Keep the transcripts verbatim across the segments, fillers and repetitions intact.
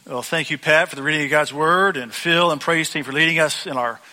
Well, thank you, Pat, for the reading of God's Word, and Phil and praise team for leading us in our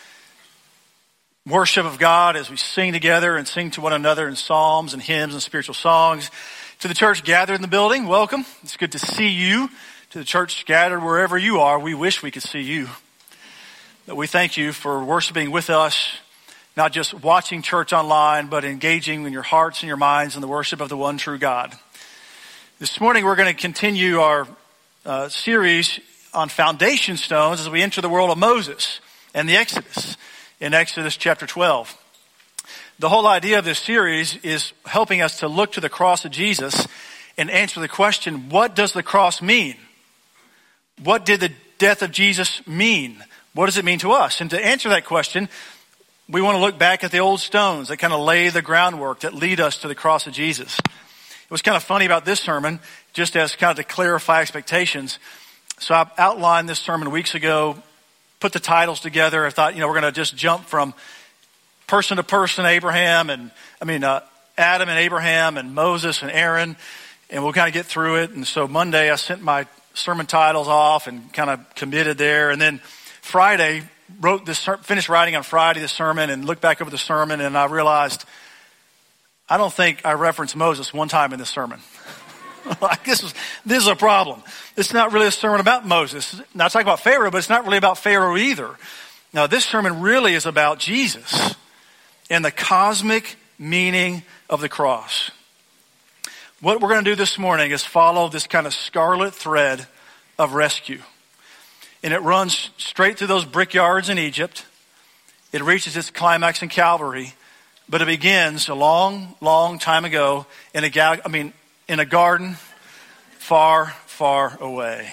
worship of God as we sing together and sing to one another in psalms and hymns and spiritual songs. To the church gathered in the building, welcome. It's good to see you. To the church scattered wherever you are, we wish we could see you. But we thank you for worshiping with us, not just watching church online, but engaging in your hearts and your minds in the worship of the one true God. This morning we're going to continue our uh, series on foundation stones as we enter the world of Moses and the Exodus in Exodus chapter twelve. The whole idea of this series is helping us to look to the cross of Jesus and answer the question, what does the cross mean? What did the death of Jesus mean? What does it mean to us? And to answer that question, we want to look back at the old stones that kind of lay the groundwork that lead us to the cross of Jesus. It was kind of funny about this sermon, just as kind of to clarify expectations. So I outlined this sermon weeks ago, put the titles together. I thought, you know, we're going to just jump from person to person, Abraham and, I mean, uh, Adam and Abraham and Moses and Aaron, and we'll kind of get through it. And so Monday I sent my sermon titles off and kind of committed there. And then Friday, wrote this, finished writing on Friday the sermon and looked back over the sermon, and I realized I don't think I referenced Moses one time in this sermon. Like this is this is a problem. It's not really a sermon about Moses. Now I talk about Pharaoh, but it's not really about Pharaoh either. Now this sermon really is about Jesus and the cosmic meaning of the cross. What we're going to do this morning is follow this kind of scarlet thread of rescue. And it runs straight through those brickyards in Egypt. It reaches its climax in Calvary. But it begins a long, long time ago in a gal- I mean, in a garden far, far away.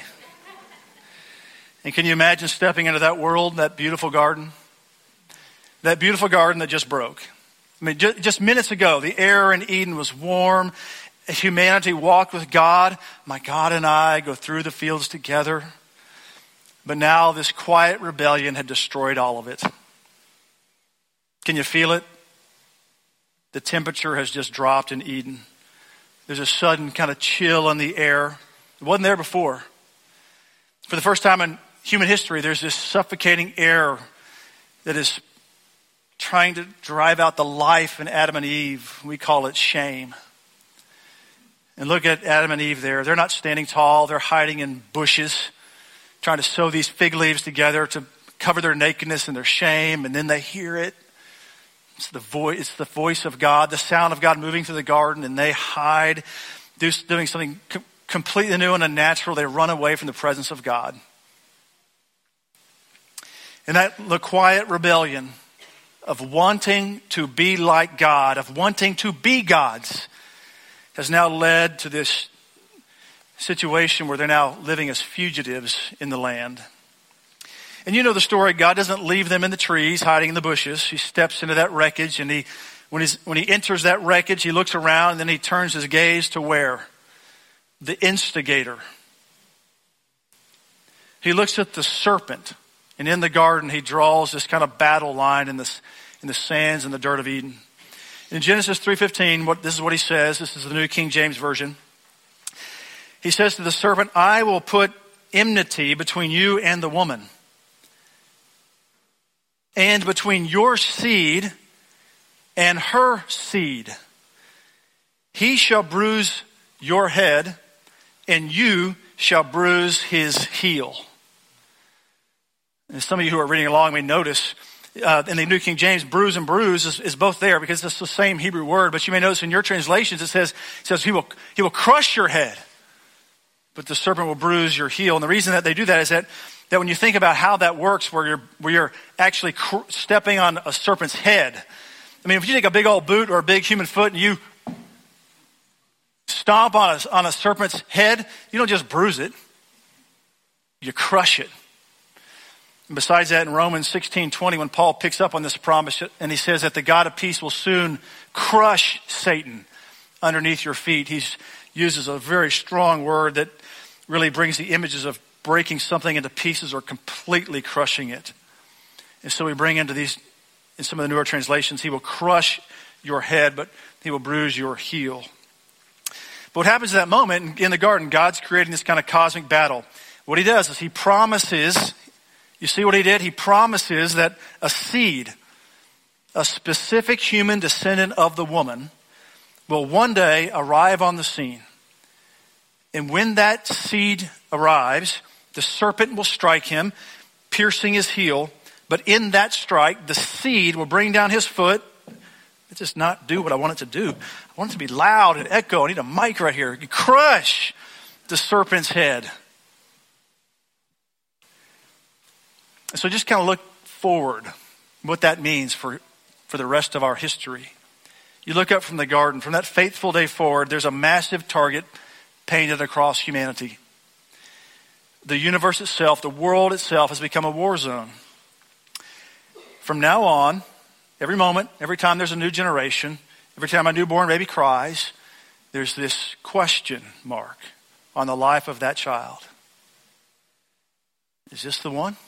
And can you imagine stepping into that world, that beautiful garden? That beautiful garden that just broke. I mean, just, just minutes ago, the air in Eden was warm. Humanity walked with God. My God and I go through the fields together. But now this quiet rebellion had destroyed all of it. Can you feel it? The temperature has just dropped in Eden. There's a sudden kind of chill in the air. It wasn't there before. For the first time in human history, there's this suffocating air that is trying to drive out the life in Adam and Eve. We call it shame. And look at Adam and Eve there. They're not standing tall. They're hiding in bushes, trying to sew these fig leaves together to cover their nakedness and their shame. And then they hear it. It's the voice, it's the voice of God, the sound of God moving through the garden, and they hide, do, doing something com- completely new and unnatural. They run away from the presence of God. And that the quiet rebellion of wanting to be like God, of wanting to be gods, has now led to this situation where they're now living as fugitives in the land. And you know the story. God doesn't leave them in the trees, hiding in the bushes. He steps into that wreckage, and he, when, he's, when he enters that wreckage, he looks around, and then he turns his gaze to where? The instigator. He looks at the serpent, and in the garden, he draws this kind of battle line in, this, in the sands and the dirt of Eden. In Genesis three fifteen, what, this is what he says. This is the New King James Version. He says to the serpent, I will put enmity between you and the woman, and between your seed and her seed. He shall bruise your head, and you shall bruise his heel. And some of you who are reading along may notice uh, in the New King James, bruise and bruise is, is both there because it's the same Hebrew word. But you may notice in your translations it says, it says he will, he will crush your head, but the serpent will bruise your heel. And the reason that they do that is that That when you think about how that works, where you're where you're actually cr- stepping on a serpent's head. I mean, if you take a big old boot or a big human foot and you stomp on a, on a serpent's head, you don't just bruise it. You crush it. And besides that, in Romans sixteen twenty, when Paul picks up on this promise and he says that the God of peace will soon crush Satan underneath your feet, he uses a very strong word that really brings the images of breaking something into pieces or completely crushing it. And so we bring into these, in some of the newer translations, he will crush your head, but he will bruise your heel. But what happens at that moment in the garden, God's creating this kind of cosmic battle. What he does is he promises, you see what he did? He promises that a seed, a specific human descendant of the woman, will one day arrive on the scene. And when that seed arrives, the serpent will strike him, piercing his heel. But in that strike, the seed will bring down his foot. It does not do what I want it to do. I want it to be loud and echo. I need a mic right here. You crush the serpent's head. So just kind of look forward, what that means for, for the rest of our history. You look up from the garden, from that faithful day forward, there's a massive target painted across humanity. The universe itself, the world itself has become a war zone. From now on, every moment, every time there's a new generation, every time a newborn baby cries, there's this question mark on the life of that child. Is this the one?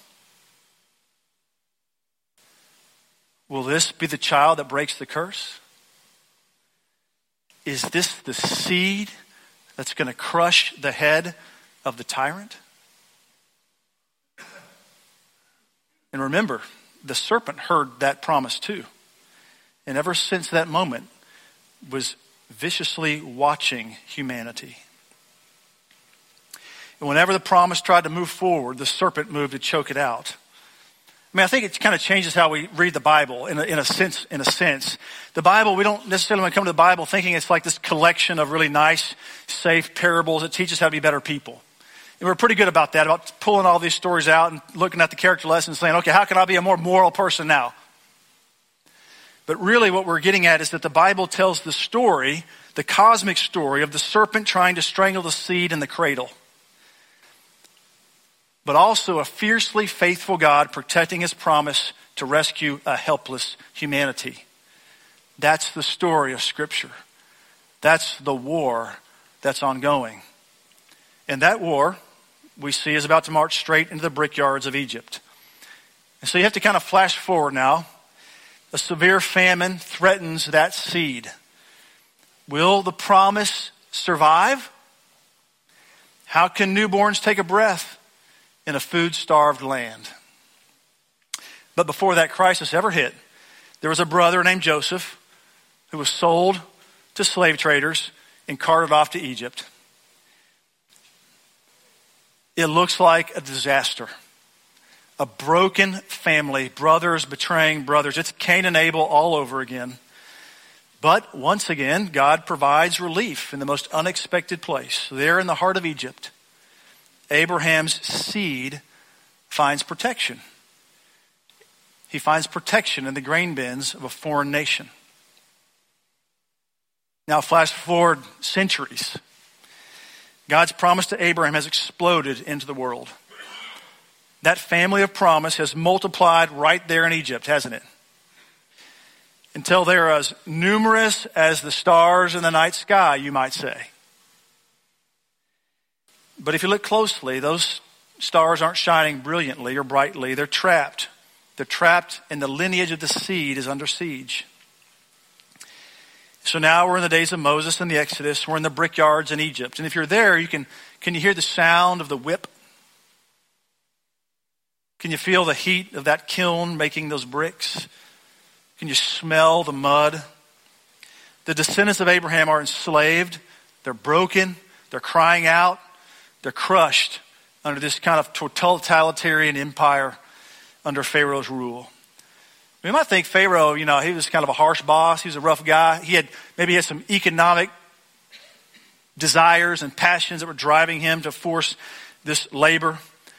Will this be the child that breaks the curse? Is this the seed that's going to crush the head of the tyrant? And remember, the serpent heard that promise too. And ever since that moment was viciously watching humanity. And whenever the promise tried to move forward, the serpent moved to choke it out. I mean, I think it kind of changes how we read the Bible in a, in a sense. In a sense, the Bible, we don't necessarily want to come to the Bible thinking it's like this collection of really nice, safe parables that teach us how to be better people. And we're pretty good about that, about pulling all these stories out and looking at the character lessons, saying, okay, how can I be a more moral person now? But really, what we're getting at is that the Bible tells the story, the cosmic story of the serpent trying to strangle the seed in the cradle. But also a fiercely faithful God protecting his promise to rescue a helpless humanity. That's the story of Scripture. That's the war that's ongoing. And that war, we see, is about to march straight into the brickyards of Egypt. And so you have to kind of flash forward now. A severe famine threatens that seed. Will the promise survive? How can newborns take a breath in a food-starved land? But before that crisis ever hit, there was a brother named Joseph who was sold to slave traders and carted off to Egypt. It looks like a disaster. A broken family, brothers betraying brothers. It's Cain and Abel all over again. But once again, God provides relief in the most unexpected place. There in the heart of Egypt, Abraham's seed finds protection. He finds protection in the grain bins of a foreign nation. Now flash forward centuries. God's promise to Abraham has exploded into the world. That family of promise has multiplied right there in Egypt, hasn't it? Until they're as numerous as the stars in the night sky, you might say. But if you look closely, those stars aren't shining brilliantly or brightly. They're trapped. They're trapped, and the lineage of the seed is under siege. So now we're in the days of Moses and the Exodus. We're in the brickyards in Egypt. And if you're there, you can, can you hear the sound of the whip? Can you feel the heat of that kiln making those bricks? Can you smell the mud? The descendants of Abraham are enslaved. They're broken. They're crying out. They're crushed under this kind of totalitarian empire under Pharaoh's rule. We might think Pharaoh, you know, he was kind of a harsh boss. He was a rough guy. He had maybe he had some economic desires and passions that were driving him to force this labor.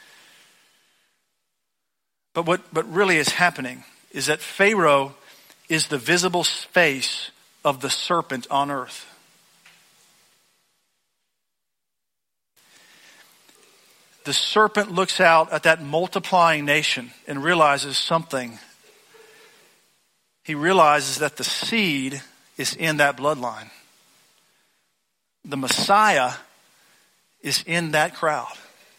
But what, what really is happening is that Pharaoh is the visible face of the serpent on earth. The serpent looks out at that multiplying nation and realizes something. He realizes that the seed is in that bloodline. The Messiah is in that crowd.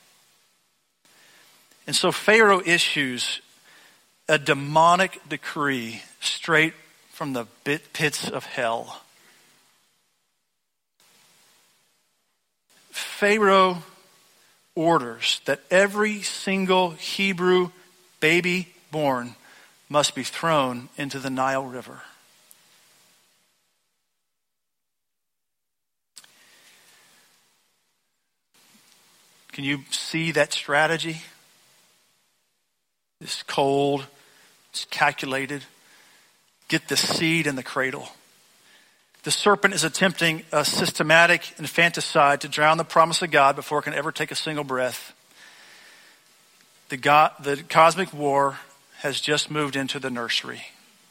And so Pharaoh issues a demonic decree straight from the pits of hell. Pharaoh orders that every single Hebrew baby born must be thrown into the Nile River. Can you see that strategy? It's cold, it's calculated. Get the seed in the cradle. The serpent is attempting a systematic infanticide to drown the promise of God before it can ever take a single breath. The, God, the cosmic war has just moved into the nursery.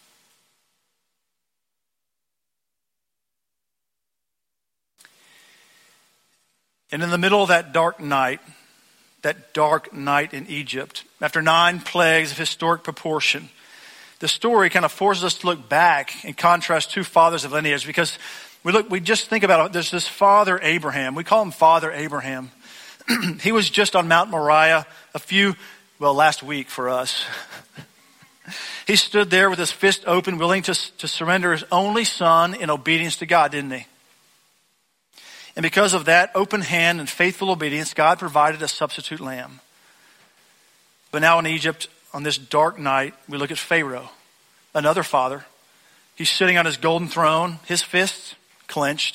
And in the middle of that dark night, that dark night in Egypt, after nine plagues of historic proportion, the story kind of forces us to look back and contrast two fathers of lineage, because we look, we just think about it. There's this father Abraham. We call him Father Abraham. He was just on Mount Moriah a few, well, last week for us. He stood there with his fist open, willing to, to surrender his only son in obedience to God, didn't he? And because of that open hand and faithful obedience, God provided a substitute lamb. But now in Egypt, on this dark night, we look at Pharaoh, another father. He's sitting on his golden throne, his fists clenched.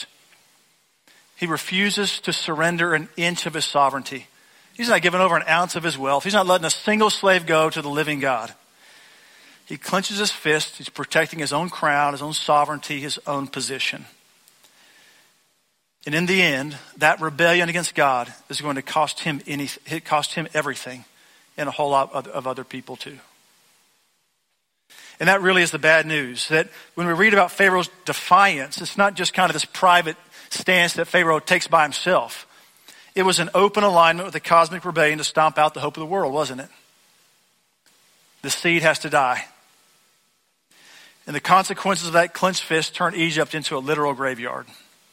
He refuses to surrender an inch of his sovereignty. He's not giving over an ounce of his wealth. He's not letting a single slave go to the living God. He clenches his fist. He's protecting his own crown, his own sovereignty, his own position. And in the end, that rebellion against God is going to cost him anything. It cost him everything, and a whole lot of other people too. And that really is the bad news, that when we read about Pharaoh's defiance, it's not just kind of this private stance that Pharaoh takes by himself. It was an open alignment with the cosmic rebellion to stomp out the hope of the world, wasn't it? The seed has to die. And the consequences of that clenched fist turned Egypt into a literal graveyard.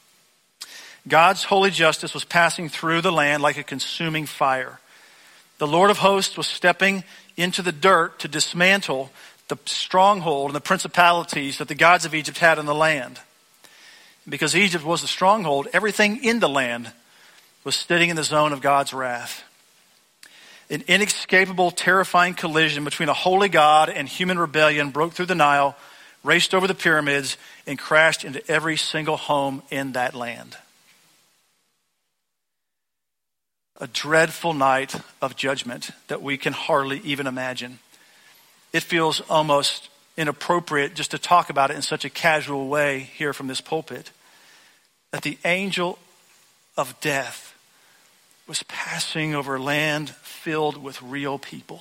God's holy justice was passing through the land like a consuming fire. The Lord of hosts was stepping into the dirt to dismantle the stronghold and the principalities that the gods of Egypt had in the land. Because Egypt was the stronghold, everything in the land was sitting in the zone of God's wrath. An inescapable, terrifying collision between a holy God and human rebellion broke through the Nile, raced over the pyramids, and crashed into every single home in that land. A dreadful night of judgment that we can hardly even imagine. It feels almost inappropriate just to talk about it in such a casual way here from this pulpit. That the angel of death was passing over land filled with real people.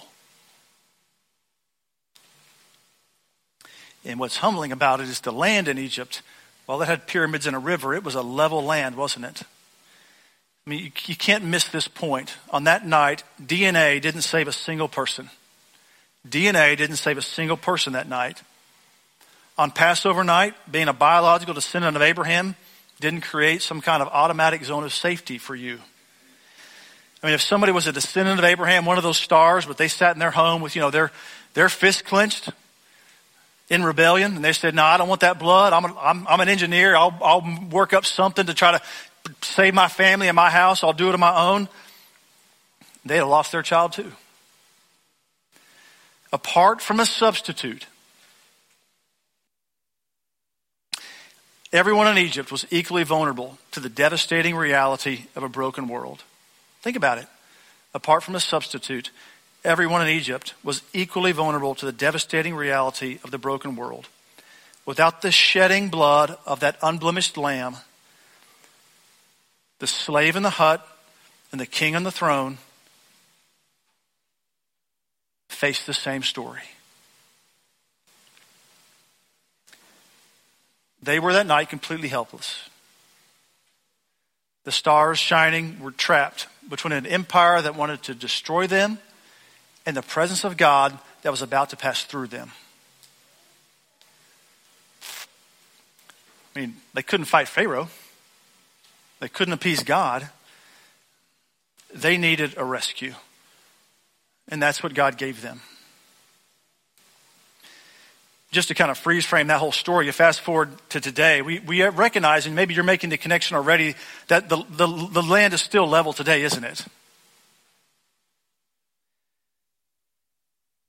And what's humbling about it is the land in Egypt, while it had pyramids and a river, it was a level land, wasn't it? I mean, you, you can't miss this point. On that night, D N A didn't save a single person. D N A didn't save a single person that night. On Passover night, being a biological descendant of Abraham didn't create some kind of automatic zone of safety for you. I mean, if somebody was a descendant of Abraham, one of those stars, but they sat in their home with, you know, their, their fists clenched in rebellion, and they said, no, I don't want that blood. I'm, a, I'm, I'm an engineer. I'll, I'll work up something to try to save my family and my house. I'll do it on my own. They'd have lost their child too. Apart from a substitute, everyone in Egypt was equally vulnerable to the devastating reality of a broken world. Think about it. Apart from a substitute, everyone in Egypt was equally vulnerable to the devastating reality of the broken world. Without the shedding blood of that unblemished lamb, the slave in the hut and the king on the throne faced the same story. They were that night completely helpless. The stars shining were trapped between an empire that wanted to destroy them and the presence of God that was about to pass through them. I mean, they couldn't fight Pharaoh. They couldn't appease God. They needed a rescue. And that's what God gave them. Just to kind of freeze frame that whole story, you fast forward to today, we, we recognize, and maybe you're making the connection already, that the, the, the land is still level today, isn't it?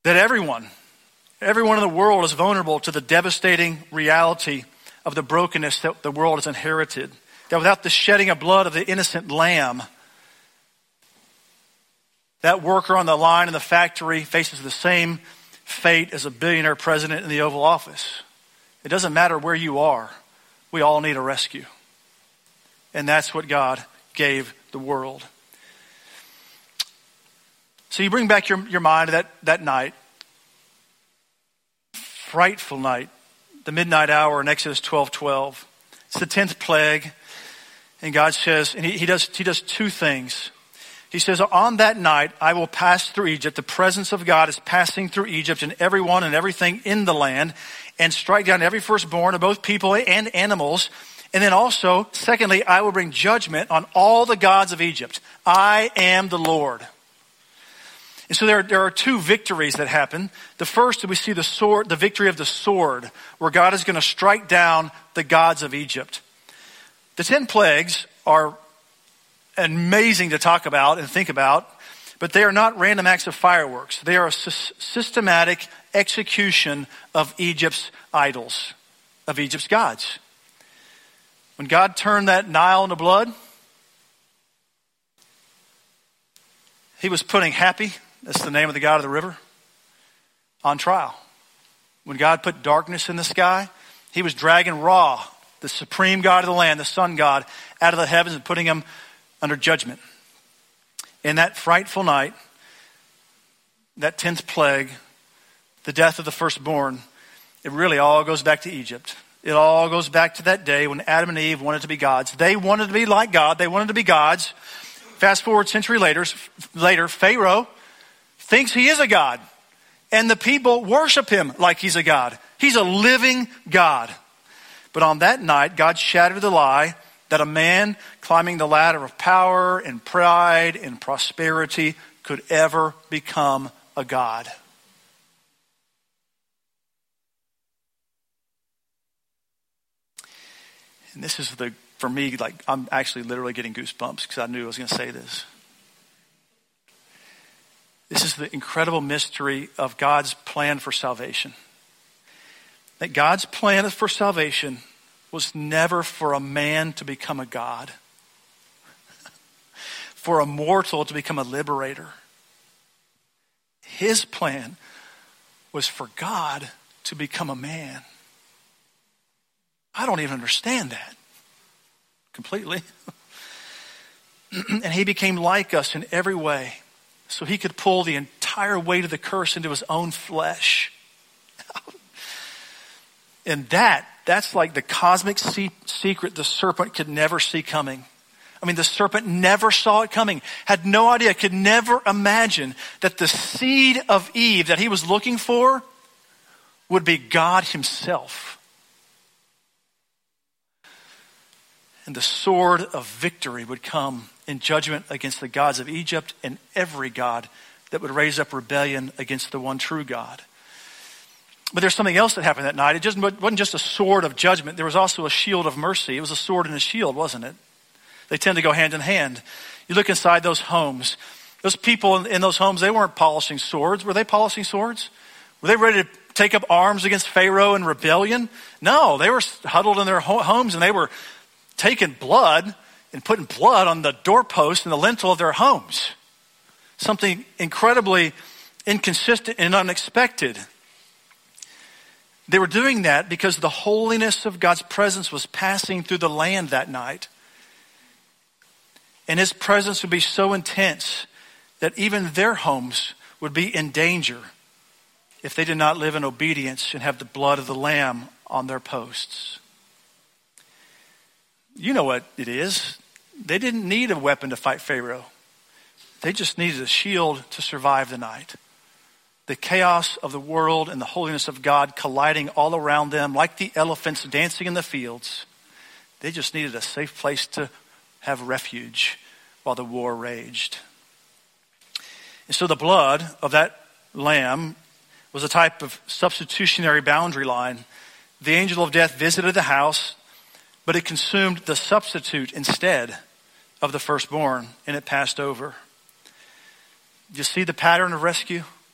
that everyone, everyone in the world is vulnerable to the devastating reality of the brokenness that the world has inherited. That without the shedding of blood of the innocent lamb, that worker on the line in the factory faces the same fate as a billionaire president in the Oval Office. It doesn't matter where you are. We all need a rescue. And that's what God gave the world. So you bring back your, your mind to that, that night. Frightful night. The midnight hour in Exodus twelve twelve. It's the tenth plague. And God says, and he, he does he does two things. He says, on that night, I will pass through Egypt. The presence of God is passing through Egypt and everyone and everything in the land, and strike down every firstborn of both people and animals. And then also, secondly, I will bring judgment on all the gods of Egypt. I am the Lord. And so there, there are two victories that happen. The first, we see the sword, the victory of the sword, where God is going to strike down the gods of Egypt. The ten plagues are amazing to talk about and think about, but they are not random acts of fireworks. They are a sy- systematic execution of Egypt's idols, of Egypt's gods. When God turned that Nile into blood, he was putting Happy, that's the name of the god of the river, on trial. When God put darkness in the sky, he was dragging Ra, the supreme God of the land, the sun god, out of the heavens and putting him under judgment. In that frightful night, that tenth plague, the death of the firstborn, it really all goes back to Egypt. It all goes back to that day when Adam and Eve wanted to be gods. They wanted to be like God. They wanted to be gods. Fast forward a century later, later, Pharaoh thinks he is a god. And the people worship him like he's a god. He's a living God. But on that night, God shattered the lie that a man climbing the ladder of power and pride and prosperity could ever become a god. And this is the, for me, like I'm actually literally getting goosebumps because I knew I was going to say this. This is the incredible mystery of God's plan for salvation. That God's plan for salvation was never for a man to become a god, for a mortal to become a liberator. His plan was for God to become a man. I don't even understand that completely. And he became like us in every way, so he could pull the entire weight of the curse into his own flesh. And that, that's like the cosmic se- secret the serpent could never see coming. I mean, the serpent never saw it coming, had no idea, could never imagine that the seed of Eve that he was looking for would be God himself. And the sword of victory would come in judgment against the gods of Egypt and every god that would raise up rebellion against the one true God. But there's something else that happened that night. It just wasn't just a sword of judgment. There was also a shield of mercy. It was a sword and a shield, wasn't it? They tend to go hand in hand. You look inside those homes. Those people in those homes, they weren't polishing swords. Were they polishing swords? Were they ready to take up arms against Pharaoh in rebellion? No, they were huddled in their homes and they were taking blood and putting blood on the doorpost and the lintel of their homes. Something incredibly inconsistent and unexpected. They were doing that because the holiness of God's presence was passing through the land that night. And his presence would be so intense that even their homes would be in danger if they did not live in obedience and have the blood of the Lamb on their posts. You know what it is. They didn't need a weapon to fight Pharaoh. They just needed a shield to survive the night. The chaos of the world and the holiness of God colliding all around them like the elephants dancing in the fields. They just needed a safe place to have refuge while the war raged. And so the blood of that lamb was a type of substitutionary boundary line. The angel of death visited the house, but it consumed the substitute instead of the firstborn, and it passed over. Do you see the pattern of rescue?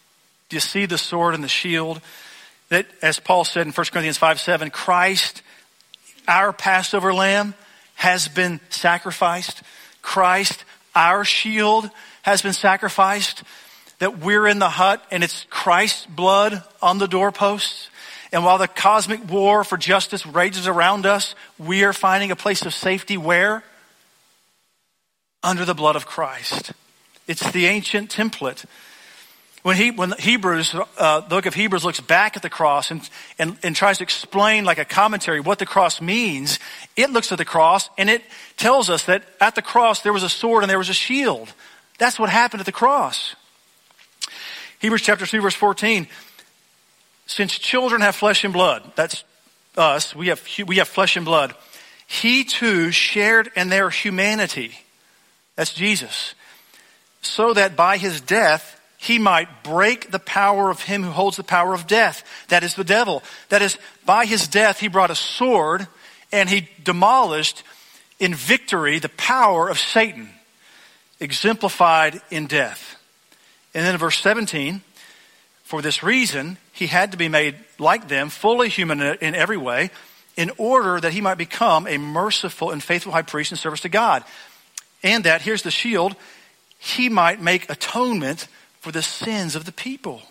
Do you see the sword and the shield? That, as Paul said in First Corinthians five seven, Christ, our Passover lamb, has been sacrificed. Christ, our shield, has been sacrificed. That we're in the hut and it's Christ's blood on the doorposts. And while the cosmic war for justice rages around us, we are finding a place of safety where? Under the blood of Christ. It's the ancient template. When he, when Hebrews, uh, the book of Hebrews looks back at the cross and, and, and tries to explain like a commentary what the cross means, it looks at the cross and it tells us that at the cross there was a sword and there was a shield. That's what happened at the cross. Hebrews chapter two verse fourteen, since children have flesh and blood, that's us, we have, we have flesh and blood, he too shared in their humanity. That's Jesus. So that by his death, he might break the power of him who holds the power of death. That is the devil. That is, by his death, he brought a sword and he demolished in victory the power of Satan, exemplified in death. And then in verse seventeen, for this reason, he had to be made like them, fully human in every way, in order that he might become a merciful and faithful high priest in service to God. And that, here's the shield, he might make atonement for the sins of the people.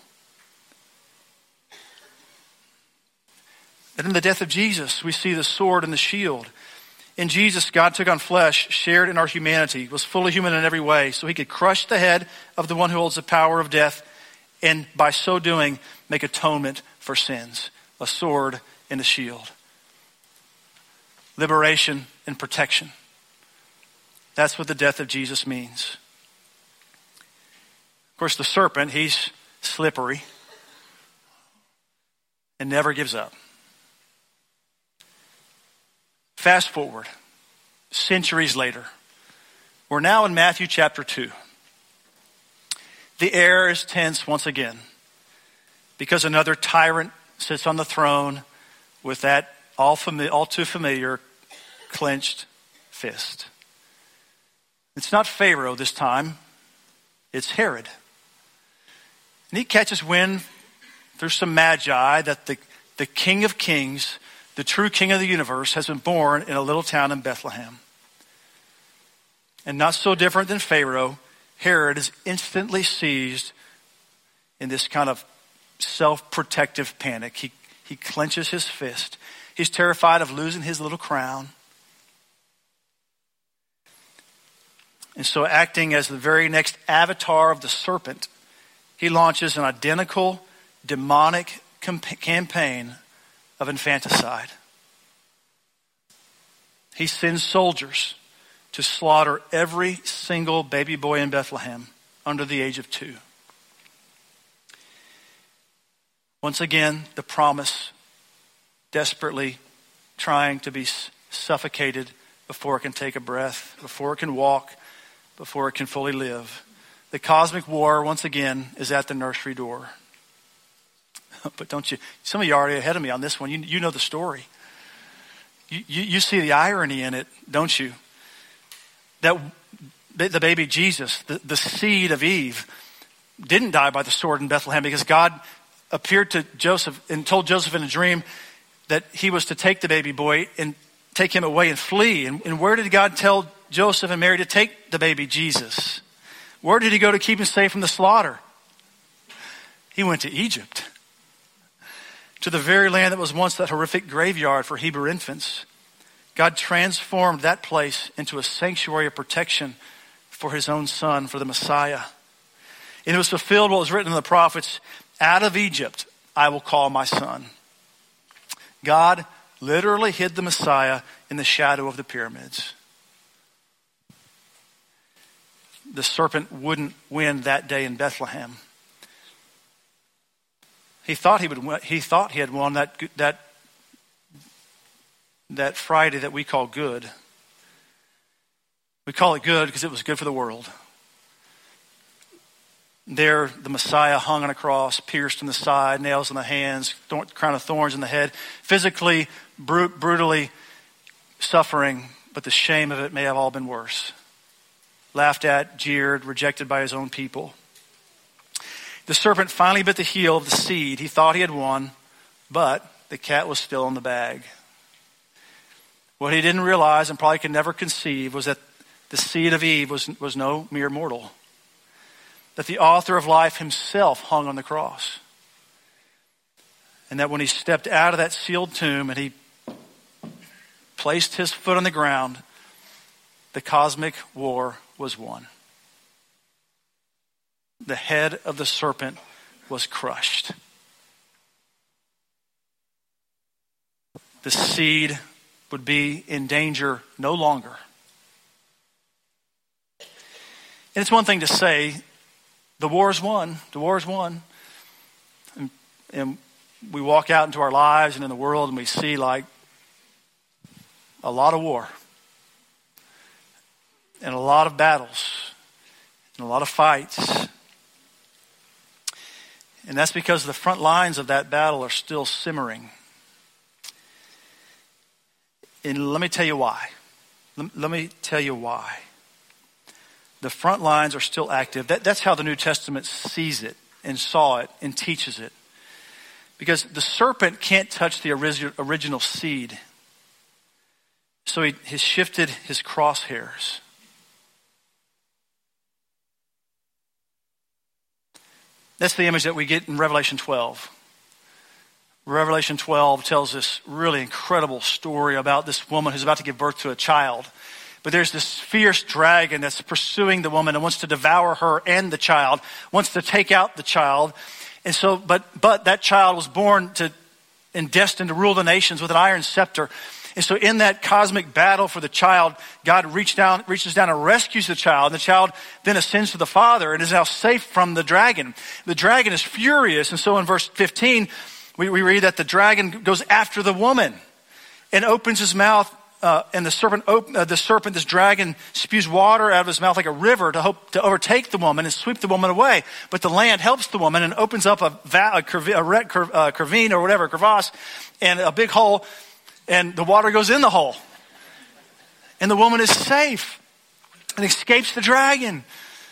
And in the death of Jesus, we see the sword and the shield. In Jesus, God took on flesh, shared in our humanity, was fully human in every way, so he could crush the head of the one who holds the power of death, and by so doing, make atonement for sins. A sword and a shield. Liberation and protection. That's what the death of Jesus means. Of course, the serpent, he's slippery and never gives up. Fast forward, centuries later. We're now in Matthew chapter two. The air is tense once again because another tyrant sits on the throne with that all, fami- all too familiar clenched fist. It's not Pharaoh this time, it's Herod. And he catches wind through some magi that the, the King of Kings, the true King of the universe, has been born in a little town in Bethlehem. And not so different than Pharaoh, Herod is instantly seized in this kind of self-protective panic. He, he clenches his fist. He's terrified of losing his little crown. And so, acting as the very next avatar of the serpent, he launches an identical demonic comp- campaign of infanticide. He sends soldiers to slaughter every single baby boy in Bethlehem under the age of two. Once again, the promise desperately trying to be suffocated before it can take a breath, before it can walk, before it can fully live. The cosmic war, once again, is at the nursery door. But don't you, some of you are already ahead of me on this one. You, you know the story. You, you, you see the irony in it, don't you? That the baby Jesus, the, the seed of Eve, didn't die by the sword in Bethlehem because God appeared to Joseph and told Joseph in a dream that he was to take the baby boy and take him away and flee. And, and where did God tell Joseph and Mary to take the baby Jesus? Where did he go to keep him safe from the slaughter? He went to Egypt, to the very land that was once that horrific graveyard for Hebrew infants. God transformed that place into a sanctuary of protection for his own son, for the Messiah. And it was fulfilled what was written in the prophets, out of Egypt I will call my son. God literally hid the Messiah in the shadow of the pyramids. The serpent wouldn't win that day in Bethlehem. He thought he would win, he thought he had won that that that Friday that we call good. We call it good because it was good for the world. There, the Messiah hung on a cross, pierced in the side, nails in the hands, thorn, crown of thorns in the head, physically, brut, brutally suffering, but the shame of it may have all been worse. Laughed at, jeered, rejected by his own people. The serpent finally bit the heel of the seed. He thought he had won, but the cat was still in the bag. What he didn't realize and probably could never conceive was that the seed of Eve was, was no mere mortal. That the author of life himself hung on the cross. And that when he stepped out of that sealed tomb and he placed his foot on the ground, the cosmic war was won. The head of the serpent was crushed. The seed would be in danger no longer. And it's one thing to say, the war is won, the war is won. And, and we walk out into our lives and in the world and we see like a lot of war. And a lot of battles. And a lot of fights. And that's because the front lines of that battle are still simmering. And let me tell you why. Let me tell you why. The front lines are still active. That, that's how the New Testament sees it and saw it and teaches it. Because the serpent can't touch the origi- original seed. So he has shifted his crosshairs. That's the image that we get in Revelation twelve. Revelation twelve tells this really incredible story about this woman who's about to give birth to a child. But there's this fierce dragon that's pursuing the woman and wants to devour her and the child, wants to take out the child. And so, but but that child was born to and destined to rule the nations with an iron scepter. And so in that cosmic battle for the child, God reached down, reaches down and rescues the child. And the child then ascends to the Father and is now safe from the dragon. The dragon is furious. And so in verse fifteen, we, we read that the dragon goes after the woman and opens his mouth. Uh, and the serpent, op- uh, the serpent, this dragon spews water out of his mouth like a river to hope to overtake the woman and sweep the woman away. But the land helps the woman and opens up a, va- a, curv- a re- curv- uh, curvine or whatever, crevasse, and a big hole. And the water goes in the hole. And the woman is safe and escapes the dragon.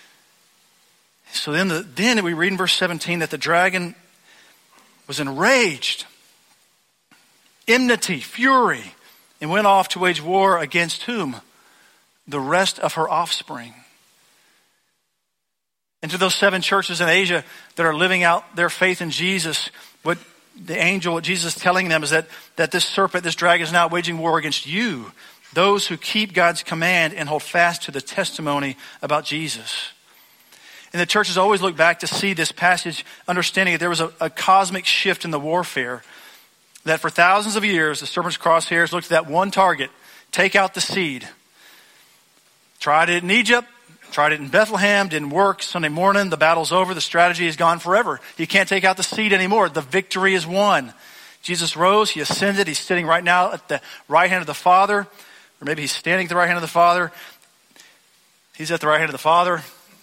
So then, the, then we read in verse seventeen that the dragon was enraged, enmity, fury, and went off to wage war against whom? The rest of her offspring. And to those seven churches in Asia that are living out their faith in Jesus, what the angel, what Jesus is telling them is that, that this serpent, this dragon is now waging war against you, those who keep God's command and hold fast to the testimony about Jesus. And the churches always look back to see this passage, understanding that there was a, a cosmic shift in the warfare, that for thousands of years, the serpent's crosshairs looked at that one target, take out the seed. Tried it in Egypt, tried it in Bethlehem, didn't work. Sunday morning, the battle's over, the strategy is gone forever. You can't take out the seed anymore. The victory is won. Jesus rose, he ascended, he's sitting right now at the right hand of the Father, or maybe he's standing at the right hand of the Father. He's at the right hand of the Father.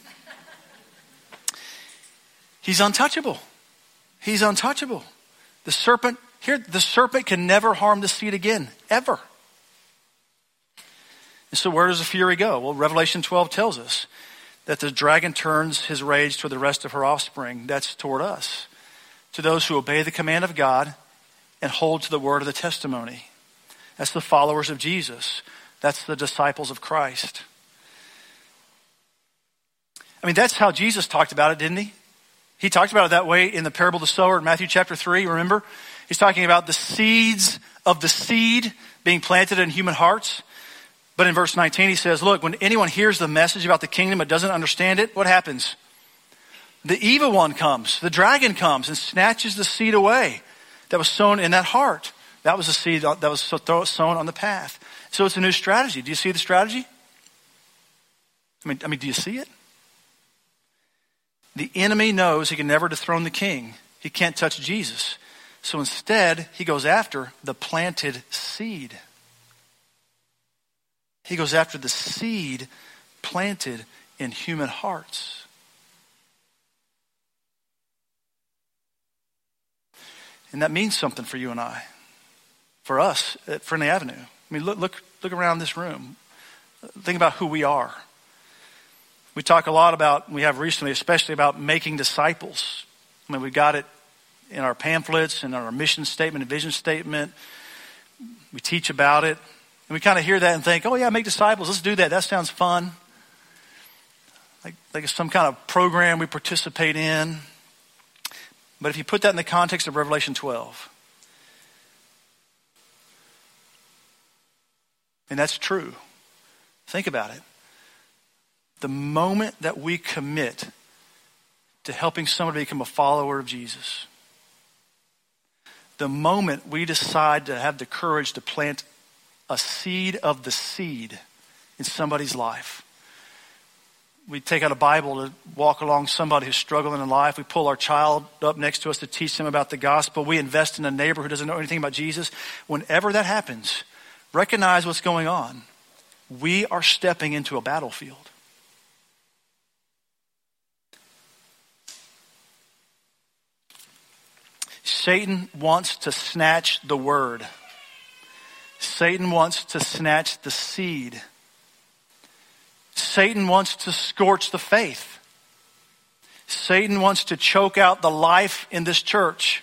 He's untouchable. He's untouchable. The serpent, here, the serpent can never harm the seed again, ever. And so where does the fury go? Well, Revelation twelve tells us that the dragon turns his rage toward the rest of her offspring. That's toward us. To those who obey the command of God and hold to the word of the testimony. That's the followers of Jesus. That's the disciples of Christ. I mean, that's how Jesus talked about it, didn't he? He talked about it that way in the parable of the sower in Matthew chapter three, remember? He's talking about the seeds of the seed being planted in human hearts. But in verse nineteen, he says, look, when anyone hears the message about the kingdom but doesn't understand it, what happens? The evil one comes, the dragon comes and snatches the seed away that was sown in that heart. That was the seed that was sown on the path. So it's a new strategy. Do you see the strategy? I mean, I mean, do you see it? The enemy knows he can never dethrone the king. He can't touch Jesus. So instead, he goes after the planted seed. He goes after the seed planted in human hearts. And that means something for you and I. For us at Friendly Avenue. I mean, look, look, look around this room. Think about who we are. We talk a lot about, we have recently, especially about making disciples. I mean, we got it in our pamphlets and our mission statement and vision statement. We teach about it. And we kind of hear that and think, oh yeah, make disciples. Let's do that. That sounds fun. Like, like it's some kind of program we participate in. But if you put that in the context of Revelation twelve, and that's true, think about it. The moment that we commit to helping somebody become a follower of Jesus, the moment we decide to have the courage to plant a seed of the seed in somebody's life. We take out a Bible to walk along somebody who's struggling in life. We pull our child up next to us to teach them about the gospel. We invest in a neighbor who doesn't know anything about Jesus. Whenever that happens, recognize what's going on. We are stepping into a battlefield. Satan wants to snatch the word. Satan wants to snatch the seed. Satan wants to scorch the faith. Satan wants to choke out the life in this church.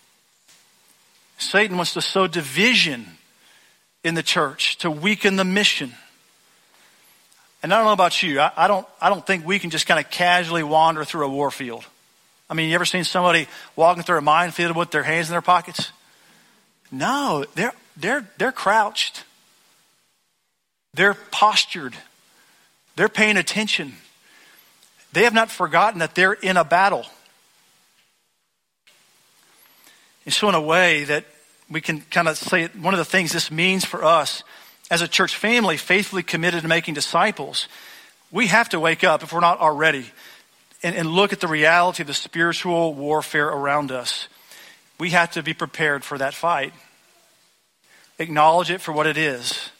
Satan wants to sow division in the church, to weaken the mission. And I don't know about you, I, I don't I don't think we can just kind of casually wander through a war field. I mean, you ever seen somebody walking through a minefield with their hands in their pockets? No, they're they're they're crouched. They're postured. They're paying attention. They have not forgotten that they're in a battle. And so in a way that we can kind of say one of the things this means for us as a church family faithfully committed to making disciples, we have to wake up if we're not already and, and look at the reality of the spiritual warfare around us. We have to be prepared for that fight. Acknowledge it for what it is.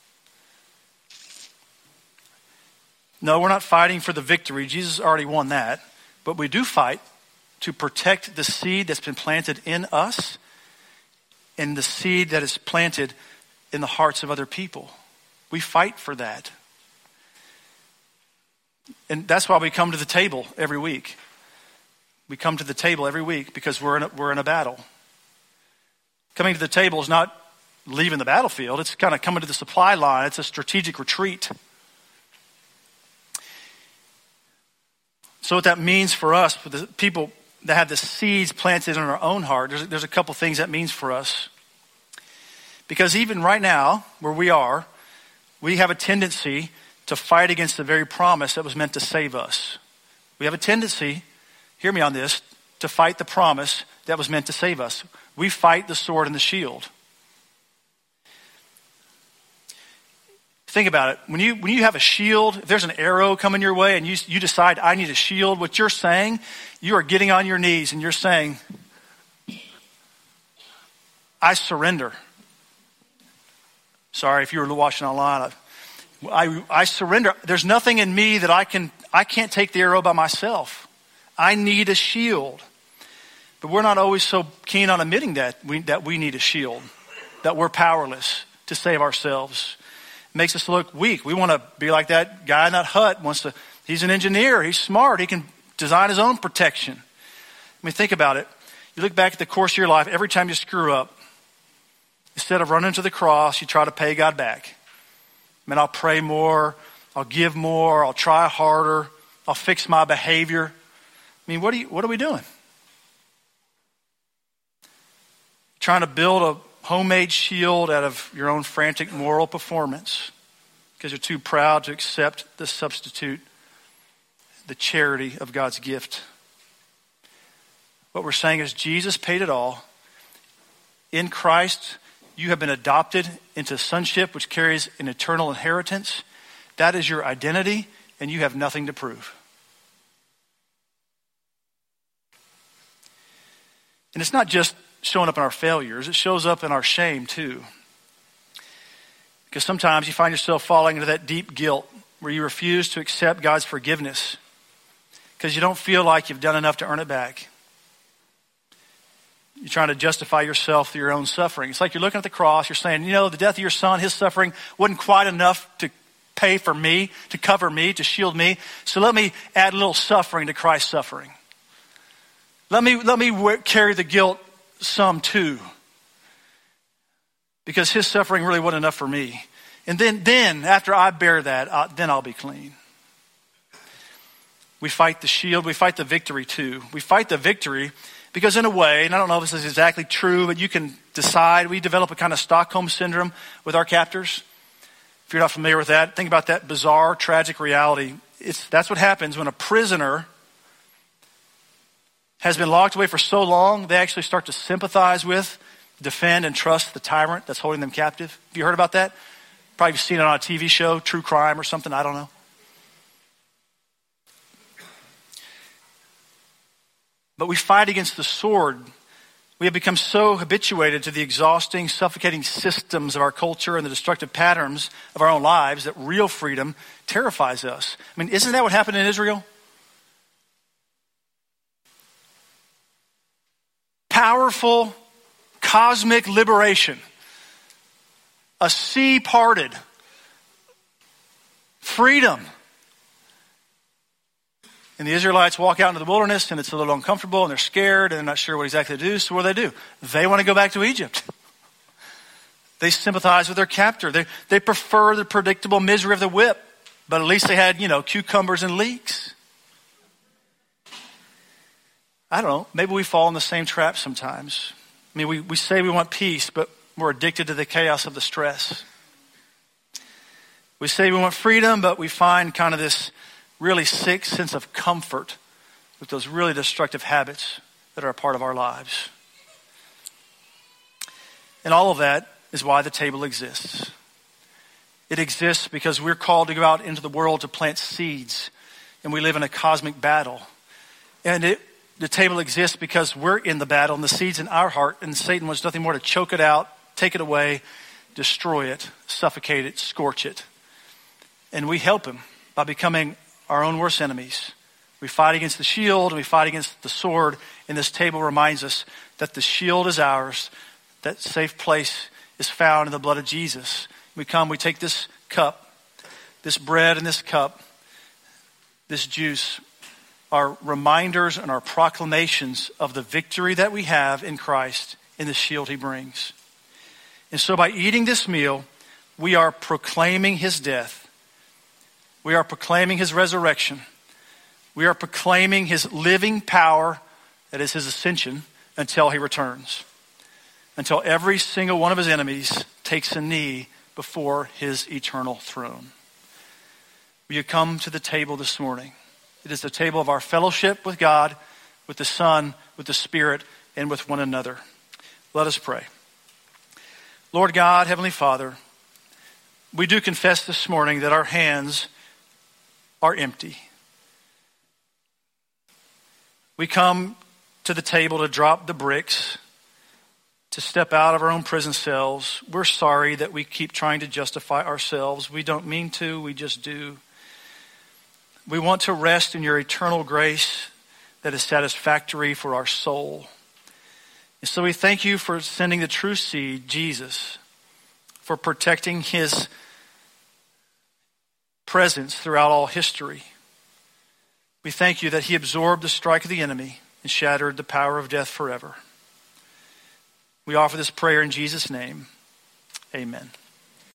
No, we're not fighting for the victory. Jesus already won that. But we do fight to protect the seed that's been planted in us and the seed that is planted in the hearts of other people. We fight for that. And that's why we come to the table every week. We come to the table every week because we're in a, we're in a battle. Coming to the table is not leaving the battlefield. It's kind of coming to the supply line. It's a strategic retreat. So what that means for us, for the people that have the seeds planted in our own heart, there's, there's a couple things that means for us. Because even right now, where we are, we have a tendency to fight against the very promise that was meant to save us. We have a tendency, hear me on this, to fight the promise that was meant to save us. We fight the sword and the shield. Think about it. When you when you have a shield, if there's an arrow coming your way and you you decide, I need a shield, what you're saying, you are getting on your knees and you're saying, I surrender. Sorry if you were watching online. I, I, I surrender. There's nothing in me that I can, I can't take the arrow by myself. I need a shield. But we're not always so keen on admitting that we, that we need a shield, that we're powerless to save ourselves. Makes us look weak. We want to be like that guy in that hut. Wants to. He's an engineer. He's smart. He can design his own protection. I mean, think about it. You look back at the course of your life. Every time you screw up, instead of running to the cross, you try to pay God back. I mean, I'll pray more. I'll give more. I'll try harder. I'll fix my behavior. I mean, what are you? What are we doing? Trying to build a homemade shield out of your own frantic moral performance because you're too proud to accept the substitute, the charity of God's gift. What we're saying is Jesus paid it all. In Christ, you have been adopted into sonship, which carries an eternal inheritance. That is your identity, and you have nothing to prove. And it's not just showing up in our failures, it shows up in our shame too. Because sometimes you find yourself falling into that deep guilt where you refuse to accept God's forgiveness because you don't feel like you've done enough to earn it back. You're trying to justify yourself through your own suffering. It's like you're looking at the cross, you're saying, you know, the death of your son, his suffering wasn't quite enough to pay for me, to cover me, to shield me. So let me add a little suffering to Christ's suffering. Let me, let me w- carry the guilt some too. Because his suffering really wasn't enough for me. And then, then after I bear that, uh, then I'll be clean. We fight the shield. We fight the victory too. We fight the victory because in a way, and I don't know if this is exactly true, but you can decide, we develop a kind of Stockholm syndrome with our captors. If you're not familiar with that, think about that bizarre, tragic reality. It's, that's what happens when a prisoner has been locked away for so long, they actually start to sympathize with, defend, and trust the tyrant that's holding them captive. Have you heard about that? Probably seen it on a T V show, true crime or something, I don't know. But we fight against the sword. We have become so habituated to the exhausting, suffocating systems of our culture and the destructive patterns of our own lives that real freedom terrifies us. I mean, isn't that what happened in Israel? Powerful, cosmic liberation. A sea parted. Freedom. And the Israelites walk out into the wilderness and it's a little uncomfortable and they're scared and they're not sure what exactly to do. So what do they do? They want to go back to Egypt. They sympathize with their captor. They, they prefer the predictable misery of the whip. But at least they had, you know, cucumbers and leeks. I don't know. Maybe we fall in the same trap sometimes. I mean, we, we say we want peace, but we're addicted to the chaos of the stress. We say we want freedom, but we find kind of this really sick sense of comfort with those really destructive habits that are a part of our lives. And all of that is why the table exists. It exists because we're called to go out into the world to plant seeds, and we live in a cosmic battle. And it, the table exists because we're in the battle, and the seed's in our heart, and Satan wants nothing more to choke it out, take it away, destroy it, suffocate it, scorch it. And we help him by becoming our own worst enemies. We fight against the shield and we fight against the sword. And this table reminds us that the shield is ours. That safe place is found in the blood of Jesus. We come, we take this cup, this bread and this cup, this juice, are reminders and our proclamations of the victory that we have in Christ in the shield he brings. And so by eating this meal, we are proclaiming his death. We are proclaiming his resurrection. We are proclaiming his living power, that is his ascension, until he returns. Until every single one of his enemies takes a knee before his eternal throne. Will you come to the table this morning? It is the table of our fellowship with God, with the Son, with the Spirit, and with one another. Let us pray. Lord God, Heavenly Father, we do confess this morning that our hands are empty. We come to the table to drop the bricks, to step out of our own prison cells. We're sorry that we keep trying to justify ourselves. We don't mean to, we just do. We want to rest in your eternal grace that is satisfactory for our soul. And so we thank you for sending the true seed, Jesus, for protecting his presence throughout all history. We thank you that he absorbed the strike of the enemy and shattered the power of death forever. We offer this prayer in Jesus' name. Amen.